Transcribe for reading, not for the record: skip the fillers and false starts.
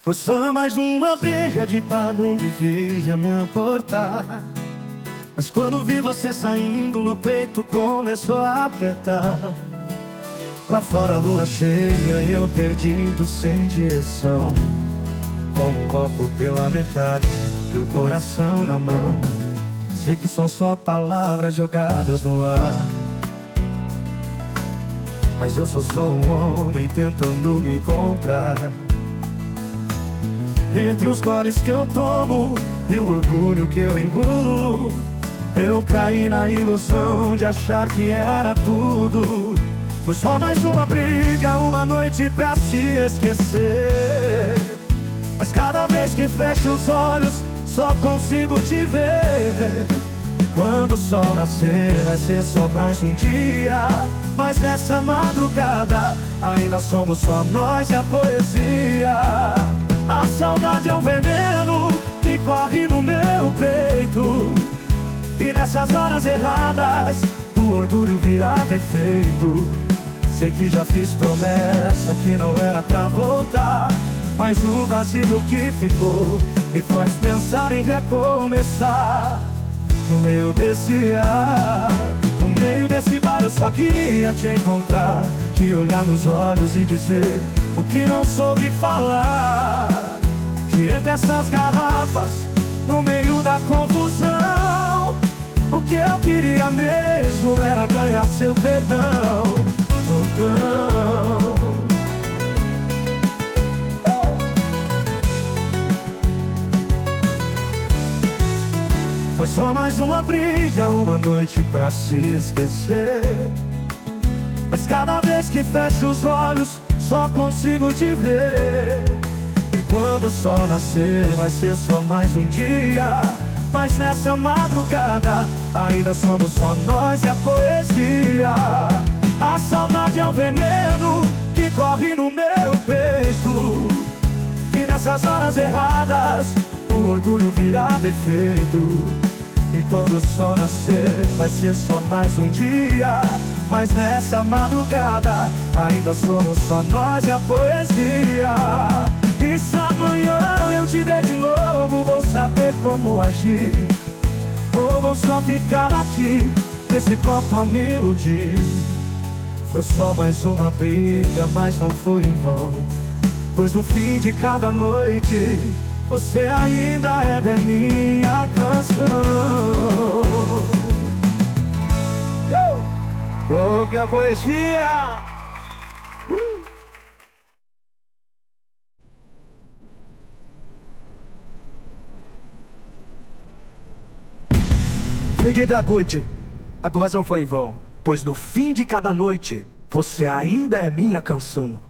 Foi só mais uma briga de padrão que devia me importar. Mas quando vi você saindo, no peito começou a apertar. Lá fora a lua cheia e eu perdido sem direção, com o copo pela metade e o coração na mão. Sei que são só palavras jogadas no ar, mas eu sou só um homem tentando me encontrar. Entre os goles que eu tomo e o orgulho que eu engulo, eu caí na ilusão de achar que era tudo. Foi só mais uma briga, uma noite pra se esquecer. Mas cada vez que fecho os olhos, só consigo te ver. Quando o sol nascer, vai ser só mais um dia. Mas nessa madrugada, ainda somos só nós e a poesia. A saudade é um veneno que corre no meu peito, e nessas horas erradas, o orgulho vira defeito. Sei que já fiz promessa que não era pra voltar, mas o vazio que ficou me faz pensar em recomeçar. No meio desse ar, no meio desse bar, eu só queria te encontrar, te olhar nos olhos e dizer o que não soube falar. Que entre essas garrafas, no meio da confusão, o que eu queria mesmo era ganhar seu perdão. Foi só mais uma briga, uma noite pra se esquecer. Mas cada vez que fecho os olhos, só consigo te ver. E quando o sol nascer, vai ser só mais um dia. Mas nessa madrugada, ainda somos só nós e a poesia. A saudade é um veneno que corre no meu peito, e nessas horas erradas, o orgulho vira defeito. E quando o sol nascer, vai ser só mais um dia. Mas nessa madrugada, ainda somos só nós e a poesia. E se amanhã eu te der de novo, vou saber como agir, ou vou só ficar aqui nesse copo a me iludir. Foi só mais uma briga, mas não foi em vão, pois no fim de cada noite, você ainda é minha canção. Que a poesia! Fim da noite, a razão foi em vão, pois no fim de cada noite, você ainda é minha canção.